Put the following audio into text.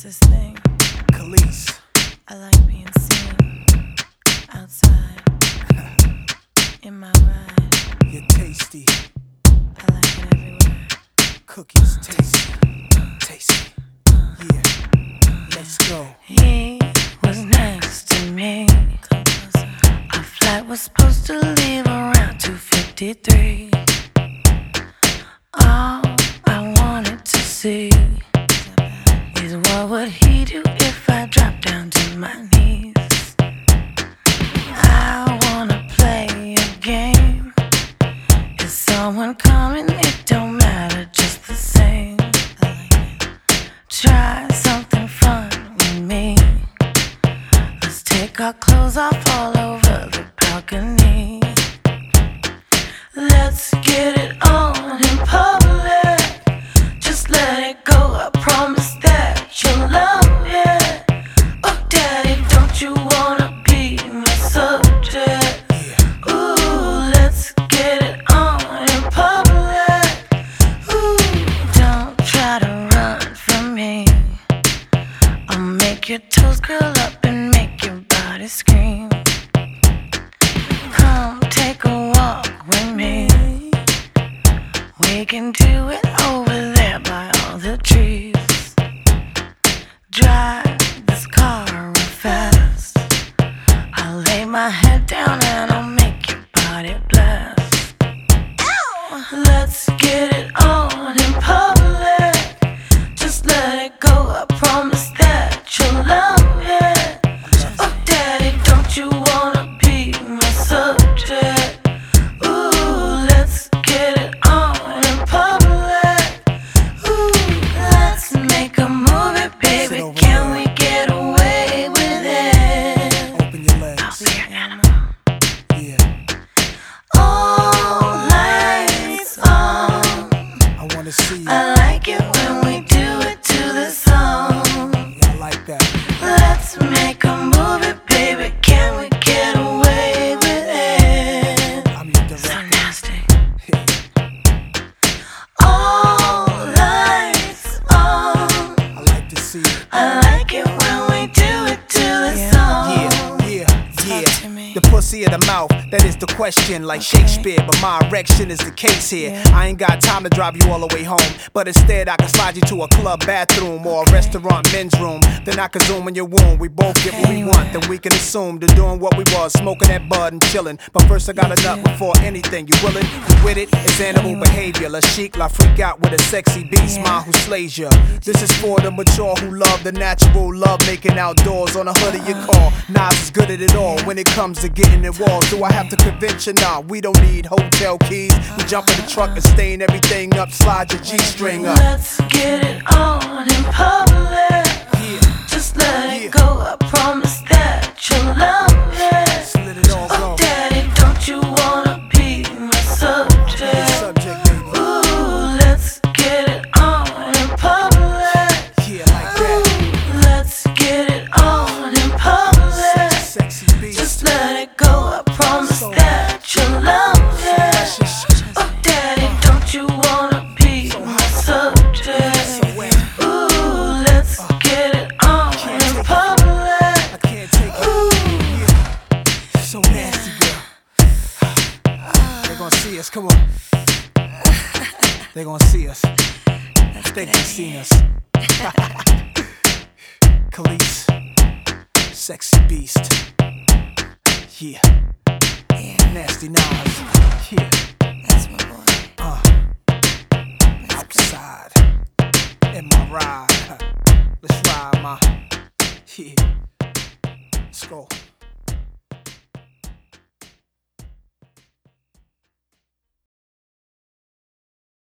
this thing. Khalees. I like being seen outside in my ride. You're tasty. I like it everywhere. Cookies tasty. Tasty. Yeah. Let's go. He was next to me. Our flight was supposed to leave around 2:53. All I wanted to see is what would he do if I dropped down to my knees. I wanna play a game. Is someone coming? It don't matter, just the same. Try something fun with me. Let's take our clothes off all over the balcony. Let's get it on in public. Just let it go, I promise that you'll love it. Oh daddy, don't you wanna be my subject? Ooh, let's get it on in public. Ooh, don't try to run from me. I'll make your toes curl up and make your body scream. Come take a walk with me. We can do it over there by all the trees. Drive this car real fast. I'll lay my head down and I'll make your body blast. Ow! Let's get it on in public. Just let it go, I promise that you'll love it. Oh daddy, don't you wanna be my subject? Ooh, let's get it on in public. Ooh, let's make a movie, baby. Can we get away with it? Open your legs. I'll be your animal. Yeah. All lights on. I wanna see you. I like it when we do it to the song. Yeah, I like that. Let's make a movie, baby. Can we get away with it? I'm your So director. nasty. All lights on. I like to see you. I like it when we do it to the song. Yeah. to me. The pussy of the mouth, that is the question, like Shakespeare. But my erection is the case here. I ain't got time to drive you all the way home, but instead I can slide you to a club bathroom or a restaurant men's room. Then I can zoom in your womb. We both get what we want. Then we can assume to doing what we was, smoking that bud and chilling. But first I gotta nut before anything. You willing? You with it? It's animal behavior. La chic, la freak out with a sexy beast, mine who slays ya. This is for the mature who love the natural, love making outdoors on the hood of your car. Nas is good at it all when it comes to getting in walls. Do I have to convince you? Nah, we don't need hotel keys. We jump in the truck and stain everything up, slide your G-string up. Let's get it on in public. Just let it go, I promise that you'll love it. Just let it all go. Oh daddy, don't you wanna be my subject? Subject, baby. Ooh, let's get it on in public. Yeah, like that. Ooh, let's get it on in public. Sexy beast. Just let it go, I promise that you'll love it. Oh daddy, don't you wanna be my subject? Ooh, let's get it on in public. I can't take it. Yeah. So nasty, girl. They gonna see us, come on. They gonna see us. I think they seen us. Khalees, sexy beast. Yeah. Nasty Nas. Yeah. That's my boy. Outside. In my ride. Let's ride, ma. Yeah. Let's go.